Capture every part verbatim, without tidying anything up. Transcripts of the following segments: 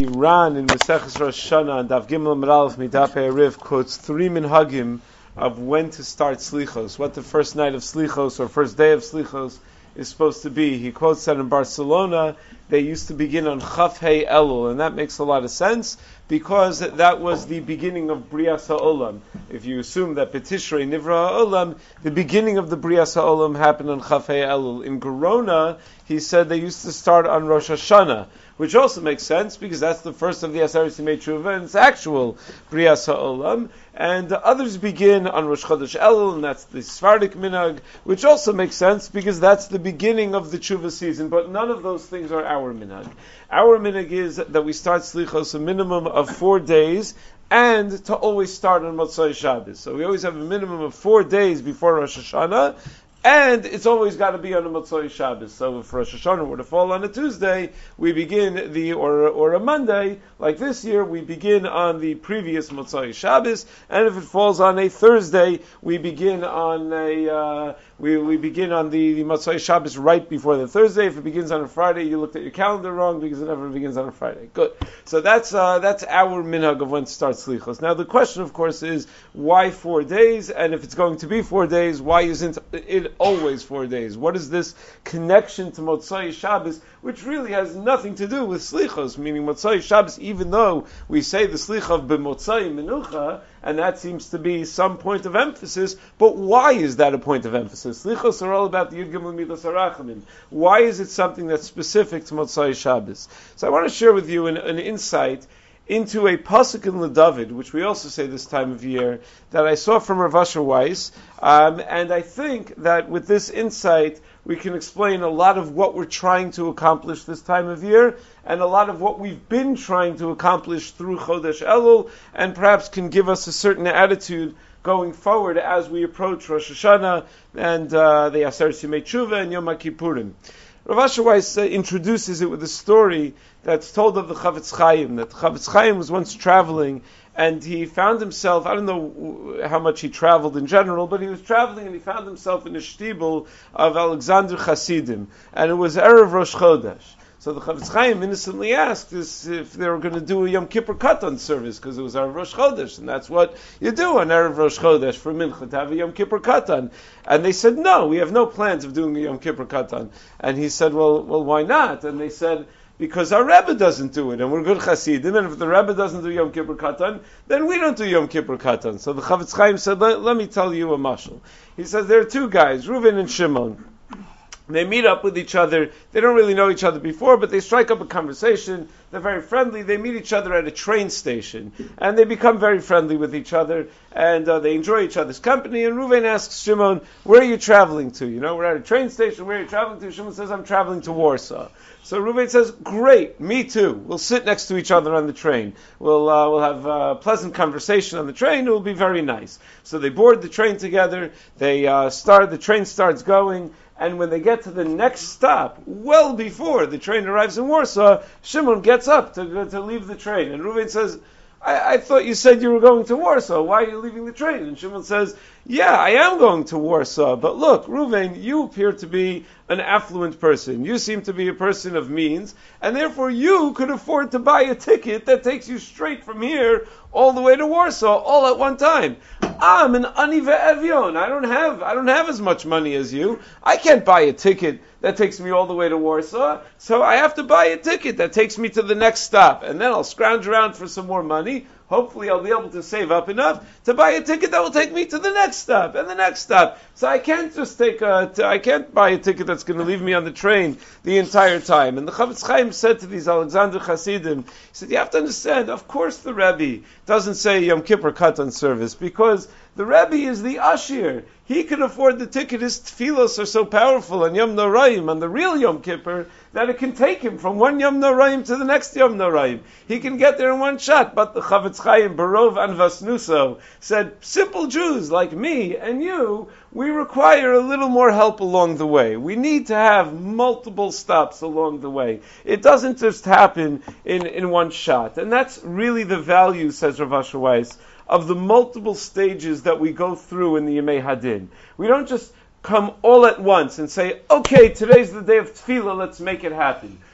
the Ran in Maseches Rosh Hashanah and Daf Gimel Amud Aleph Midaf Arif quotes three minhagim of when to start Slichos, what the first night of Slichos or first day of Slichos is supposed to be. He quotes that in Barcelona they used to begin on Chaf Hei Elul, and that makes a lot of sense because that was the beginning of Brias HaOlam. If you assume that B'Tishrei Nivra HaOlam, the beginning of the Brias HaOlam happened on Chaf Hei Elul. In Gerona, he said they used to start on Rosh Hashanah, which also makes sense because that's the first of the Aseret Simei Tshuva and it's actual Brias HaOlam. And uh, others begin on Rosh Chodesh Elul, and that's the Sephardic minhag, which also makes sense because that's the beginning of the Tshuva season. But none of those things are our minhag. Our minhag is that we start Slichos a minimum of four days, and to always start on Motzei Shabbos. So we always have a minimum of four days before Rosh Hashanah, and it's always got to be on a Motzei Shabbos. So if Rosh Hashanah were to fall on a Tuesday, we begin the, or or a Monday, like this year, we begin on the previous Motzei Shabbos, and if it falls on a Thursday, we begin on a, uh, we we begin on the, the Motzei Shabbos right before the Thursday. If it begins on a Friday, you looked at your calendar wrong because it never begins on a Friday. Good. So that's, uh, that's our minhag of when to start Slichos. Now the question, of course, is why four days? And if it's going to be four days, why isn't it always four days? What is this connection to Motzei Shabbos, which really has nothing to do with Slichos, meaning Motzei Shabbos, even though we say the Slicha of B'Motzei Menucha, and that seems to be some point of emphasis, but why is that a point of emphasis? Slichos are all about the Yud Gimel Midas HaRachamim. Why is it something that's specific to Motzei Shabbos? So I want to share with you an, an insight into a pasuk in LeDavid, which we also say this time of year, that I saw from Rav Asher Weiss, um, and I think that with this insight we can explain a lot of what we're trying to accomplish this time of year, and a lot of what we've been trying to accomplish through Chodesh Elul, and perhaps can give us a certain attitude going forward as we approach Rosh Hashanah and uh, the Aseret Simei Tshuva and Yom HaKippurim. Rav Asher Weiss uh, introduces it with a story that's told of the Chavetz Chaim, that Chavetz Chaim was once traveling and he found himself, I don't know how much he traveled in general, but he was traveling and he found himself in a shtibel of Alexander Hasidim, and it was Erev Rosh Chodesh. So the Chavetz Chaim innocently asked if they were going to do a Yom Kippur Katan service, because it was Erev Rosh Chodesh, and that's what you do on Erev Rosh Chodesh for Mincha, to have a Yom Kippur Katan. And they said, no, we have no plans of doing a Yom Kippur Katan. And he said, well, well, why not? And they said, because our Rebbe doesn't do it, and we're good Hasidim, and if the Rebbe doesn't do Yom Kippur Katan, then we don't do Yom Kippur Katan. So the Chavetz Chaim said, let, let me tell you a mashal. He says, there are two guys, Reuven and Shimon. They meet up with each other. They don't really know each other before, but they strike up a conversation. They're very friendly. They meet each other at a train station, and they become very friendly with each other, and uh, they enjoy each other's company. And Reuven asks Shimon, where are you traveling to? You know, we're at a train station. Where are you traveling to? Shimon says, I'm traveling to Warsaw. So Reuven says, great, me too. We'll sit next to each other on the train. We'll uh, we'll have a pleasant conversation on the train. It will be very nice. So they board the train together. They uh, start. The train starts going. And when they get to the next stop, well before the train arrives in Warsaw, Shimon gets up to to leave the train. And Reuven says, I, I thought you said you were going to Warsaw. Why are you leaving the train? And Shimon says, yeah, I am going to Warsaw. But look, Reuven, you appear to be an affluent person. You seem to be a person of means. And therefore you could afford to buy a ticket that takes you straight from here all the way to Warsaw, all at one time. I'm an ani ve'evion. I don't have, I don't have as much money as you. I can't buy a ticket that takes me all the way to Warsaw. So I have to buy a ticket that takes me to the next stop. And then I'll scrounge around for some more money. Hopefully I'll be able to save up enough to buy a ticket that will take me to the next stop and the next stop. So I can't just take a, I can't buy a ticket that's going to leave me on the train the entire time. And the Chavetz Chaim said to these Alexander Hasidim, he said, you have to understand, of course the Rebbe doesn't say Yom Kippur Katan service, because the Rebbe is the Ashir. He can afford the ticket. His tefillos are so powerful on Yom Noraim, on the real Yom Kippur, that it can take him from one Yom Noraim to the next Yom Noraim. He can get there in one shot. But the Chavetz Chaim, Barov and Vasnuso, said, simple Jews like me and you, we require a little more help along the way. We need to have multiple stops along the way. It doesn't just happen in, in one shot. And that's really the value, says Rav Asher Weiss, of the multiple stages that we go through in the Yemei Hadin. We don't just come all at once and say, okay, today's the day of Tefillah, let's make it happen.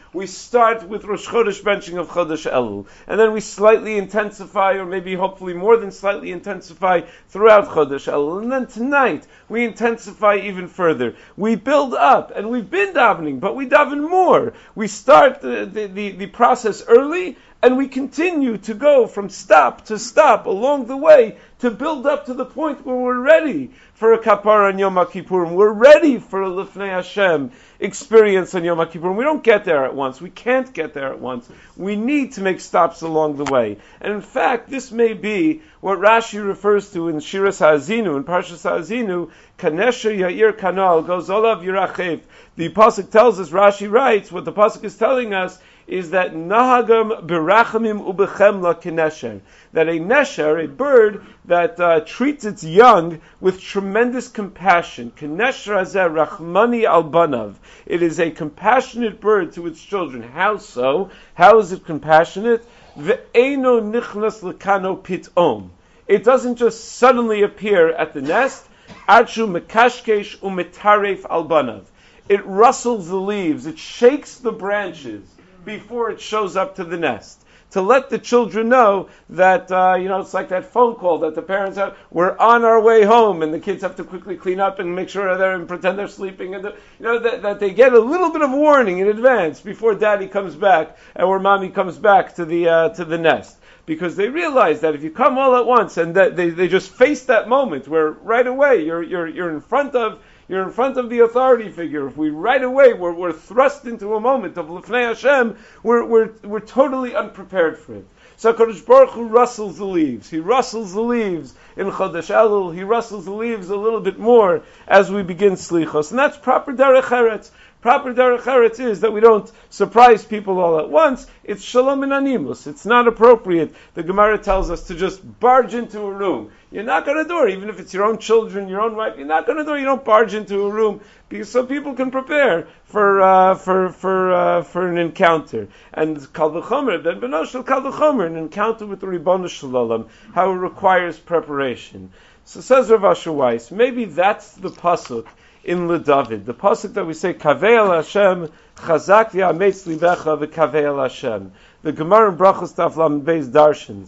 We start with Rosh Chodesh benching of Chodesh Elul, and then we slightly intensify, or maybe hopefully more than slightly intensify throughout Chodesh Elul. And then tonight, we intensify even further. We build up, and we've been davening, but we daven more. We start the, the, the, the process early, and we continue to go from stop to stop along the way to build up to the point where we're ready for a kapara on Yom HaKippurim. We're ready for a Lifnei Hashem experience on Yom HaKippurim. We don't get there at once. We can't get there at once. We need to make stops along the way. And in fact, this may be what Rashi refers to in Shiras HaAzinu, in Parshas HaAzinu, Kanesha Yair Kanal, goes Olav Yirachev. The Pasuk tells us, Rashi writes, what the Pasuk is telling us is that Nahagam Berachamim Ubechemla Kinesher, that a nesher, a bird that uh, treats its young with tremendous compassion. Kinesher Hazeh Rachmani Albanav. It is a compassionate bird to its children. How so? How is it compassionate? Ve'eno nichnas lekano pitom. It doesn't just suddenly appear at the nest. Achu mekashkesh umetaref albanav. It rustles the leaves. It shakes the branches before it shows up to the nest, to let the children know that, uh, you know, it's like that phone call that the parents have, we're on our way home, and the kids have to quickly clean up and make sure they're there and pretend they're sleeping, and the, you know, that, that they get a little bit of warning in advance before daddy comes back, and where mommy comes back to the, uh, to the nest. Because they realize that if you come all at once, and that they, they just face that moment where right away you're, you're, you're in front of You're in front of the authority figure. If we right away we're, we're thrust into a moment of Lifnei Hashem, we're, we're, we're totally unprepared for it. So HaKadosh Baruch Hu rustles the leaves. He rustles the leaves in Chodesh Elul. He rustles the leaves a little bit more as we begin Slichos. And that's proper Derech Eretz. Proper Derech Eretz is that we don't surprise people all at once. It's Shalom and Animus. It's not appropriate. The Gemara tells us to just barge into a room. You knock on a door, even if it's your own children, your own wife. You knock on a door. You don't barge into a room because so people can prepare for uh, for for uh, for an encounter. And Kal V'chomer, Ben Benoshel Kal V'chomer, an encounter with the Ribono Shel Olam, how it requires preparation. So says Rav Asher Weiss, maybe that's the pasuk in LeDavid, the pasuk that we say, Kavei el Hashem, Chazak v'yametz libecha v'kavei el Hashem. The Gemara in Brachos Daf Lamed Beis darshans,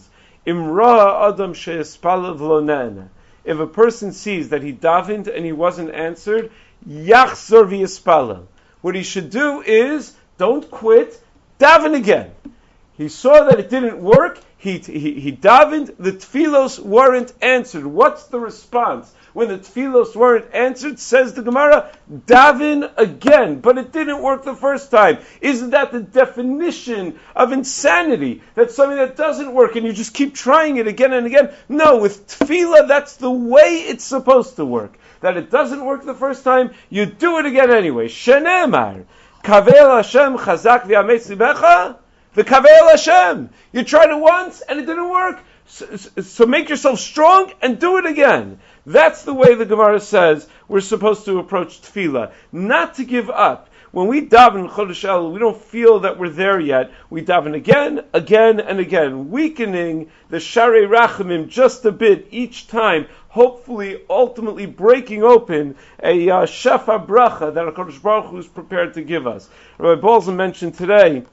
Imra Adam she'espalav lo ne'ena. If a person sees that he davened and he wasn't answered, Yachzor v'yespalav. What he should do is, don't quit, daven again. He saw that it didn't work, he, he, he davened, the tefillos weren't answered. What's the response? When the tefillos weren't answered, says the Gemara, daven again. But it didn't work the first time. Isn't that the definition of insanity? That's something that doesn't work and you just keep trying it again and again. No, with tefillah, that's the way it's supposed to work. That it doesn't work the first time, you do it again anyway. Shenemar, Kavel Hashem chazak v'yametz libecha, v'kavel Hashem. You tried it once and it didn't work. So, so make yourself strong and do it again. That's the way the Gemara says we're supposed to approach tefillah. Not to give up. When we daven Chodesh Elul, we don't feel that we're there yet. We daven again, again, and again, weakening the Sharei Rachamim just a bit each time, hopefully, ultimately breaking open a uh, Shefa Bracha that HaKadosh Baruch Hu is prepared to give us. Rabbi Bolzan mentioned today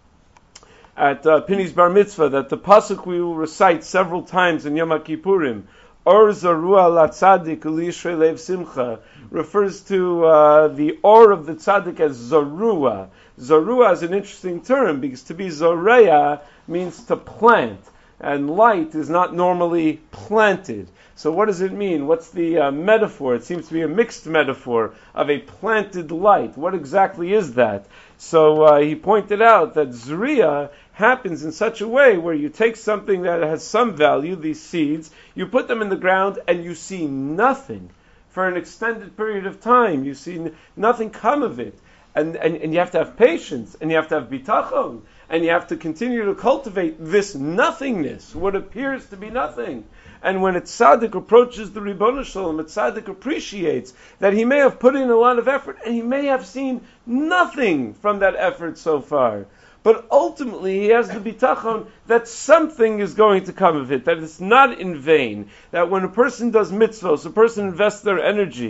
at uh, Pini's Bar Mitzvah that the pasuk we will recite several times in Yom HaKippurim, Or Zarua la Tzadik U'Lishrei Lev Simcha, refers to uh, the or of the Tzadik as Zarua. Zarua is an interesting term because to be Zoreya means to plant, and light is not normally planted. So what does it mean? What's the uh, metaphor? It seems to be a mixed metaphor of a planted light. What exactly is that? So uh, he pointed out that Zriya happens in such a way where you take something that has some value, these seeds, you put them in the ground and you see nothing for an extended period of time. You see n- nothing come of it. And, and, and you have to have patience, and you have to have bitachon, and you have to continue to cultivate this nothingness, what appears to be nothing. And when a tzaddik approaches the Ribono Shel Olam, a tzaddik appreciates that he may have put in a lot of effort, and he may have seen nothing from that effort so far. But ultimately, he has the bitachon that something is going to come of it, that it's not in vain, that when a person does mitzvahs, a person invests their energy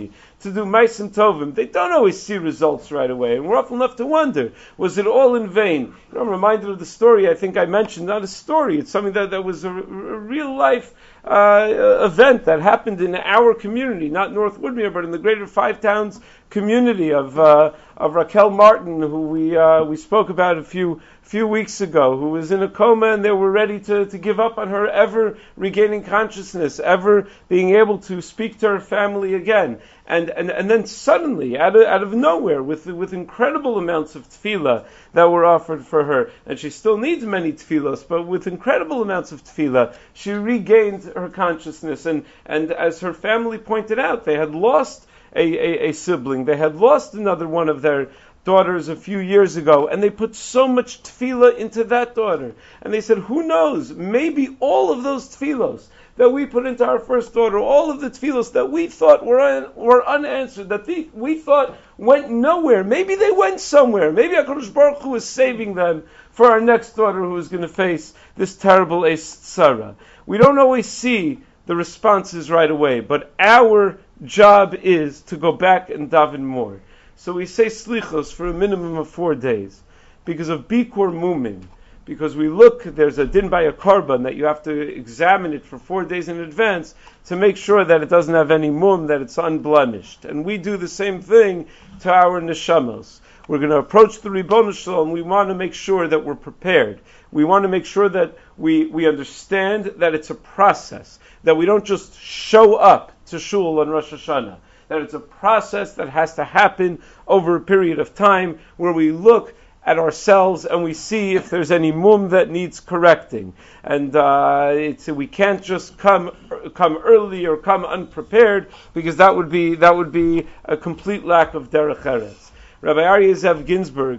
to do Maisim Tovim, they don't always see results right away. And we're often left to wonder, was it all in vain? You know, I'm reminded of the story I think I mentioned, not a story, it's something that, that was a, a real life uh, event that happened in our community, not North Woodmere, but in the greater Five Towns community of uh, of Raquel Martin, who we uh, we spoke about a few few weeks ago, who was in a coma and they were ready to, to give up on her ever regaining consciousness, ever being able to speak to her family again. And and, and then suddenly, out of, out of nowhere, with with incredible amounts of tefillah that were offered for her, and she still needs many tefillos, but with incredible amounts of tefillah, she regained her consciousness. And, and as her family pointed out, they had lost a, a, a sibling. They had lost another one of their daughters a few years ago, and they put so much tefillah into that daughter. And they said, who knows, maybe all of those tefillos that we put into our first daughter, all of the tefillos that we thought were un, were unanswered, that the, we thought went nowhere, maybe they went somewhere. Maybe HaKadosh Baruch Hu is saving them for our next daughter who is going to face this terrible Eis Tzara. We don't always see the responses right away, but our job is to go back and daven more. So we say slichos for a minimum of four days because of Bikur Mumin. Because we look, there's a din by a korban that you have to examine it for four days in advance to make sure that it doesn't have any mum, that it's unblemished. And we do the same thing to our neshamos. We're going to approach the Ribono Shel Olam. We want to make sure that we're prepared. We want to make sure that we, we understand that it's a process, that we don't just show up to shul on Rosh Hashanah, that it's a process that has to happen over a period of time where we look at ourselves and we see if there's any mum that needs correcting. And uh, it's, we can't just come come early or come unprepared, because that would be that would be a complete lack of derech eretz. Rabbi Aryeh Zev Ginsburg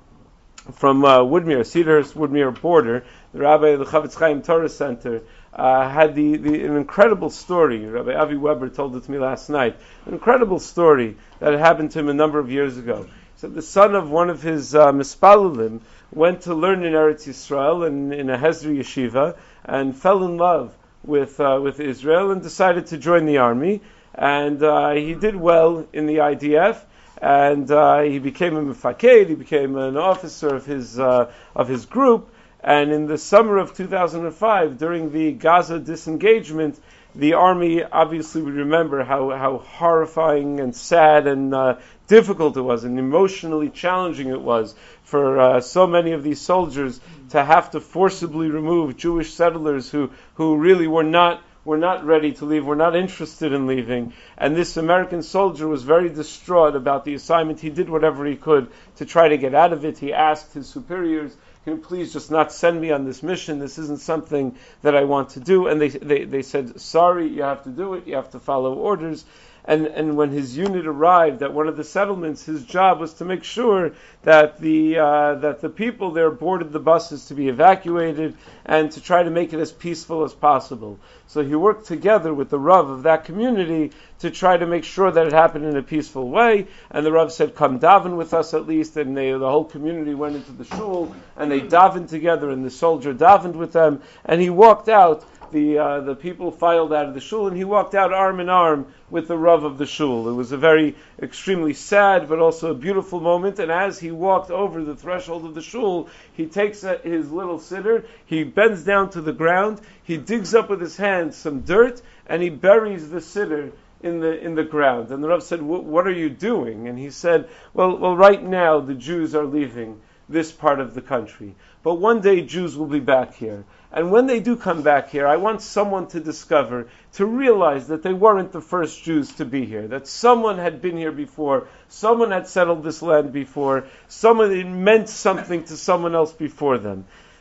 from uh, Woodmere, Cedarhurst Woodmere border, the rabbi of the Chavetz Chaim Torah Center, uh, had the, the an incredible story. Rabbi Avi Weber told it to me last night. An incredible story that had happened to him a number of years ago. So the son of one of his uh, mispalulim went to learn in Eretz Yisrael and in a Hezri yeshiva and fell in love with uh, with Israel and decided to join the army. And uh, he did well in the I D F, and uh, he became a mefaked. He became an officer of his uh, of his group. And in the summer of two thousand five, during the Gaza disengagement, the army obviously would remember how, how horrifying and sad and uh, difficult it was and emotionally challenging it was for uh, so many of these soldiers to have to forcibly remove Jewish settlers who, who really were not were not ready to leave, were not interested in leaving. And this American soldier was very distraught about the assignment. He did whatever he could to try to get out of it. He asked his superiors, can you please just not send me on this mission? This isn't something that I want to do. And they they, they said, sorry, you have to do it. You have to follow orders. And and when his unit arrived at one of the settlements, his job was to make sure that the uh, that the people there boarded the buses to be evacuated and to try to make it as peaceful as possible. So he worked together with the Rav of that community to try to make sure that it happened in a peaceful way. And the Rav said, come daven with us at least. And they, the whole community went into the shul and they davened together, and the soldier davened with them. And he walked out. The uh, the people filed out of the shul, and he walked out arm in arm with the Rav of the shul. It was a very extremely sad, but also a beautiful moment. And as he walked over the threshold of the shul, he takes his little siddur, he bends down to the ground, he digs up with his hands some dirt, and he buries the siddur in the in the ground. And the Rav said, "What are you doing?" And he said, "Well, well, right now the Jews are leaving this part of the country, but one day Jews will be back here. And when they do come back here, I want someone to discover, to realize that they weren't the first Jews to be here, that someone had been here before, someone had settled this land before, someone, it meant something to someone else before them."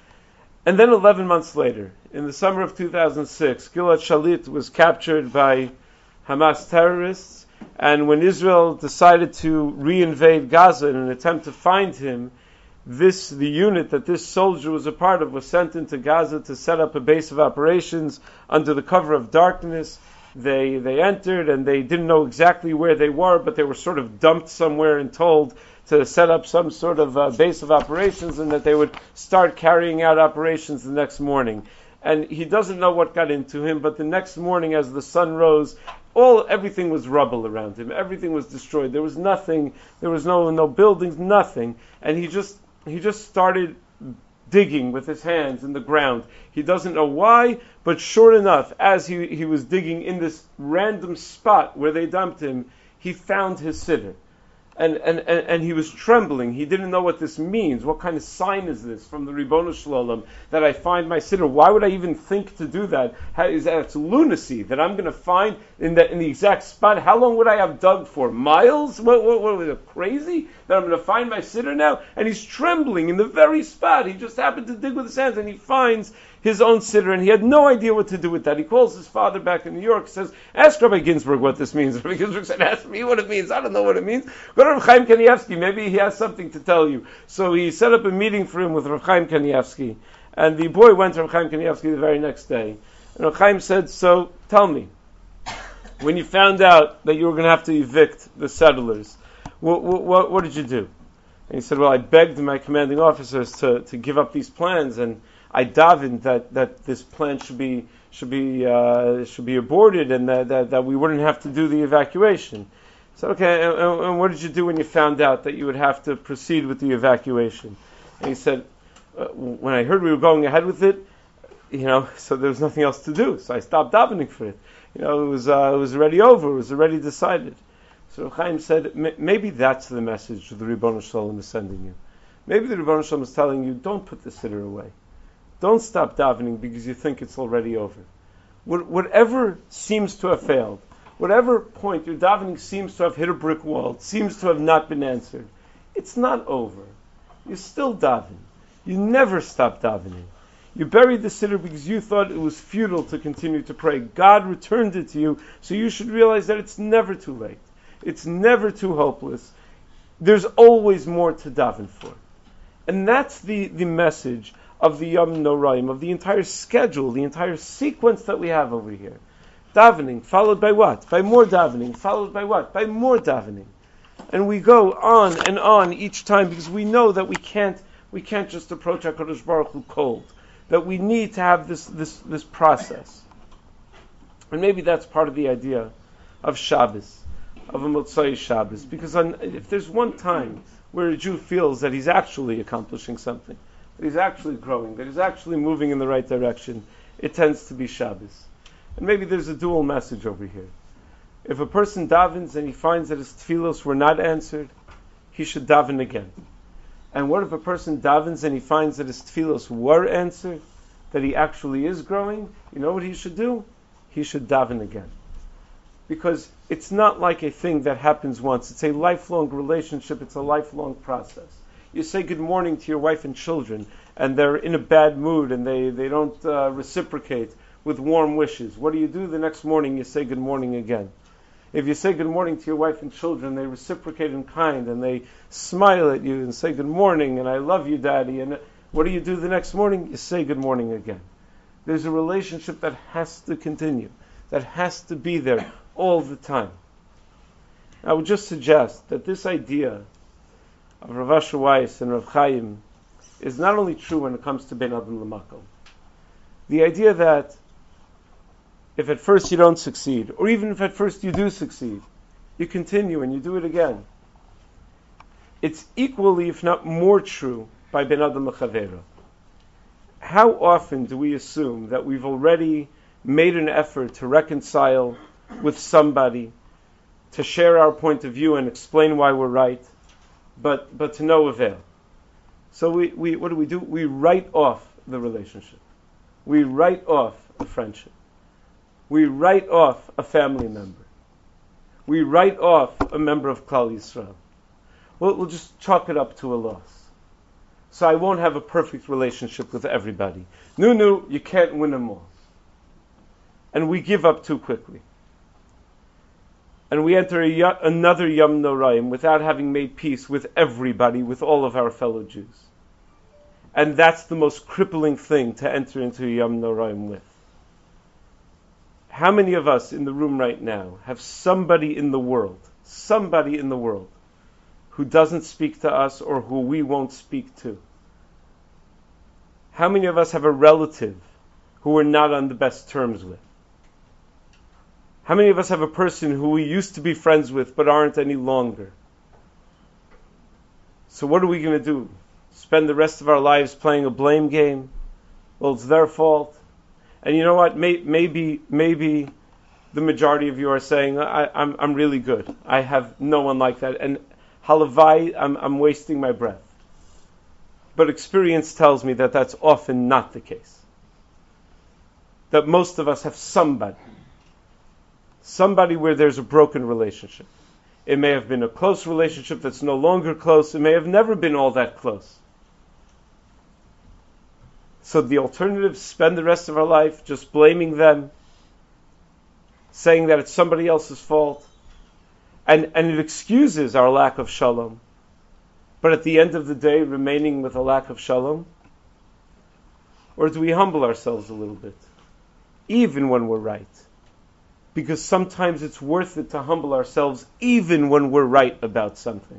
And then eleven months later, in the summer of two thousand six, Gilad Shalit was captured by Hamas terrorists, and when Israel decided to reinvade Gaza in an attempt to find him, This, the unit that this soldier was a part of, was sent into Gaza to set up a base of operations under the cover of darkness. They they entered and they didn't know exactly where they were, but they were sort of dumped somewhere and told to set up some sort of uh, base of operations and that they would start carrying out operations the next morning. and he doesn't know what got into him, but the next morning as the sun rose, all everything was rubble around him. Everything was destroyed. There was nothing, there was no no buildings, nothing. And he just he just started digging with his hands in the ground. He doesn't know why, but sure enough, as he, he was digging in this random spot where they dumped him, he found his siddur. And, and, and, and he was trembling. He didn't know what this means. What kind of sign is this from the Ribbono Shalom that I find my siddur? Why would I even think to do that? How, is that it's lunacy that I'm going to find in the in the exact spot? How long would I have dug for? Miles? What, what, what was it, crazy that I'm going to find my siddur now? And he's trembling in the very spot. He just happened to dig with his hands, and he finds his own siddur, and he had no idea what to do with that. He calls his father back in New York, says, ask Rabbi Ginsburg what this means. Rabbi Ginsburg said, ask me what it means. I don't know what it means. Go to Rav Chaim Kanievsky. Maybe he has something to tell you. So he set up a meeting for him with Rav Chaim Kanievsky. And the boy went to Rav Chaim Kanievsky the very next day. And Rav Chaim said, so tell me, when you found out that you were going to have to evict the settlers, what, what, what did you do? And he said, well, I begged my commanding officers to, to give up these plans, and I davened that, that this plan should be should be uh, should be aborted, and that, that, that we wouldn't have to do the evacuation. So okay, and, and what did you do when you found out that you would have to proceed with the evacuation? And he said, uh, when I heard we were going ahead with it, you know, so there was nothing else to do. So I stopped davening for it. You know, it was uh, it was already over. It was already decided. So Chaim said, maybe that's the message the Ribbono Shalom is sending you. Maybe the Ribbono Shalom is telling you, don't put the siddur away. Don't stop davening because you think it's already over. Whatever seems to have failed, whatever point your davening seems to have hit a brick wall, seems to have not been answered, it's not over. You still daven. You never stop davening. You buried the siddur because you thought it was futile to continue to pray. God returned it to you, so you should realize that it's never too late. It's never too hopeless. There's always more to daven for. And that's the, the message of the Yom Noraim, of the entire schedule, the entire sequence that we have over here. Davening, followed by what? By more davening, followed by what? By more davening. And we go on and on each time because we know that we can't we can't just approach HaKadosh Baruch Hu cold. That we need to have this, this, this process. And maybe that's part of the idea of Shabbos, of a Motzai Shabbos. Because on, if there's one time where a Jew feels that he's actually accomplishing something, that he's actually growing, that he's actually moving in the right direction, it tends to be Shabbos. And maybe there's a dual message over here. If a person davens and he finds that his tefillos were not answered, he should daven again. And what if a person davens and he finds that his tefillos were answered, that he actually is growing? You know what he should do? He should daven again. Because it's not like a thing that happens once. It's a lifelong relationship. It's a lifelong process. You say good morning to your wife and children, and they're in a bad mood, and they, they don't uh, reciprocate with warm wishes. What do you do the next morning? You say good morning again. If you say good morning to your wife and children, they reciprocate in kind, and they smile at you and say good morning, and I love you, Daddy. And what do you do the next morning? You say good morning again. There's a relationship that has to continue, that has to be there all the time. I would just suggest that this idea of Rav Asher Weiss and Rav Chaim is not only true when it comes to Ben Adam L'Makom. The idea that if at first you don't succeed, or even if at first you do succeed, you continue and you do it again. It's equally, if not more true, by Ben Adam L'Chavero. How often do we assume that we've already made an effort to reconcile with somebody, to share our point of view and explain why we're right, but but to no avail? So we, we what do we do? We write off the relationship. We write off a friendship. We write off a family member. We write off a member of Klal Yisrael. We'll, we'll just chalk it up to a loss. So I won't have a perfect relationship with everybody. No, no, you can't win them all. And we give up too quickly. And we enter a, another Yom Noraim without having made peace with everybody, with all of our fellow Jews. And that's the most crippling thing to enter into a Yom Noraim with. How many of us in the room right now have somebody in the world, somebody in the world, who doesn't speak to us or who we won't speak to? How many of us have a relative who we're not on the best terms with? How many of us have a person who we used to be friends with but aren't any longer? So what are we going to do? Spend the rest of our lives playing a blame game? Well, it's their fault. And you know what? May, maybe, maybe the majority of you are saying, I, I'm, I'm really good. I have no one like that. And halavai, I'm, I'm wasting my breath. But experience tells me that that's often not the case. That most of us have somebody. Somebody where there's a broken relationship. It may have been a close relationship that's no longer close. It may have never been all that close. So the alternative, spend the rest of our life just blaming them, saying that it's somebody else's fault, and, and it excuses our lack of shalom. But at the end of the day, remaining with a lack of shalom? Or do we humble ourselves a little bit? Even when we're right. Because sometimes it's worth it to humble ourselves even when we're right about something.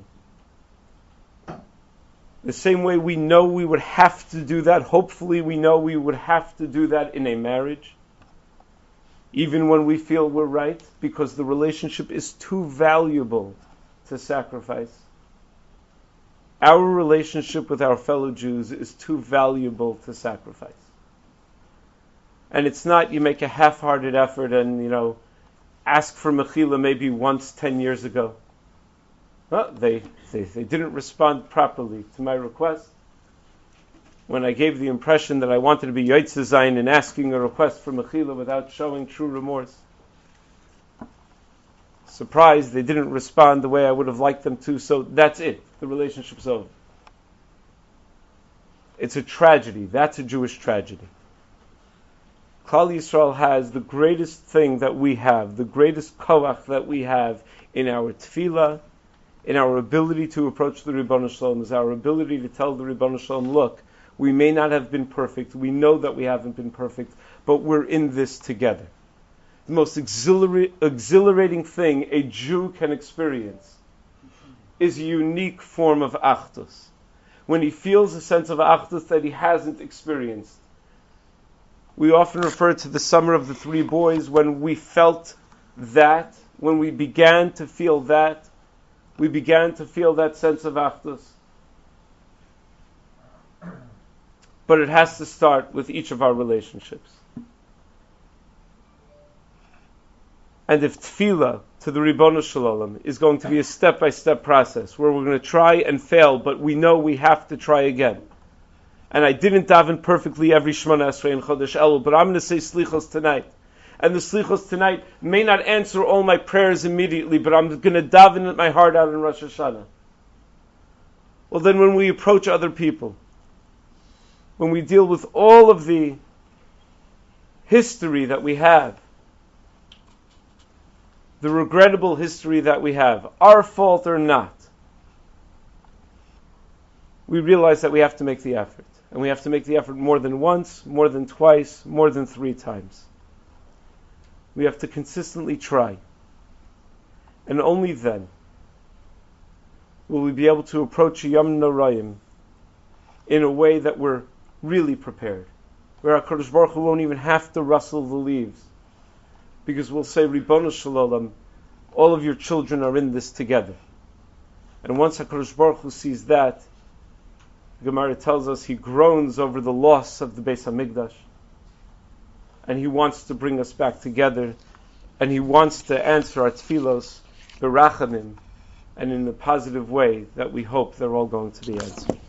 The same way we know we would have to do that, hopefully we know we would have to do that in a marriage. Even when we feel we're right, because the relationship is too valuable to sacrifice. Our relationship with our fellow Jews is too valuable to sacrifice. And it's not you make a half-hearted effort and, you know, ask for mechila maybe once ten years ago. Well, they, they, they didn't respond properly to my request. When I gave the impression that I wanted to be Yotze Zayin in asking a request for mechila without showing true remorse. Surprised, they didn't respond the way I would have liked them to, so that's it. The relationship's over. It's a tragedy. That's a Jewish tragedy. Klal Yisrael has the greatest thing that we have, the greatest koach that we have in our tefillah, in our ability to approach the Ribono Shalom, is our ability to tell the Ribono Shalom, look, we may not have been perfect, we know that we haven't been perfect, but we're in this together. The most exhilar- exhilarating thing a Jew can experience is a unique form of achdus. When he feels a sense of achdus that he hasn't experienced. We often refer to the summer of the three boys when we felt that, when we began to feel that, we began to feel that sense of achdus. But it has to start with each of our relationships. And if tefillah to the Ribono Shalom is going to be a step-by-step process where we're going to try and fail, but we know we have to try again. And I didn't daven perfectly every Shemona Esrei in Chodesh Elul, but I'm going to say Slichos tonight. And the Slichos tonight may not answer all my prayers immediately, but I'm going to daven my heart out in Rosh Hashanah. Well, then when we approach other people, when we deal with all of the history that we have, the regrettable history that we have, our fault or not, we realize that we have to make the effort. And we have to make the effort more than once, more than twice, more than three times. We have to consistently try. And only then will we be able to approach Yom Norayim in a way that we're really prepared. Where HaKadosh Baruch Hu won't even have to rustle the leaves. Because we'll say, Ribono Shalom, all of your children are in this together. And once HaKadosh Baruch Hu sees that, Gemara tells us he groans over the loss of the Beis HaMikdash. And he wants to bring us back together. And he wants to answer our tefillos, berachamim, and in a positive way that we hope they're all going to be answered.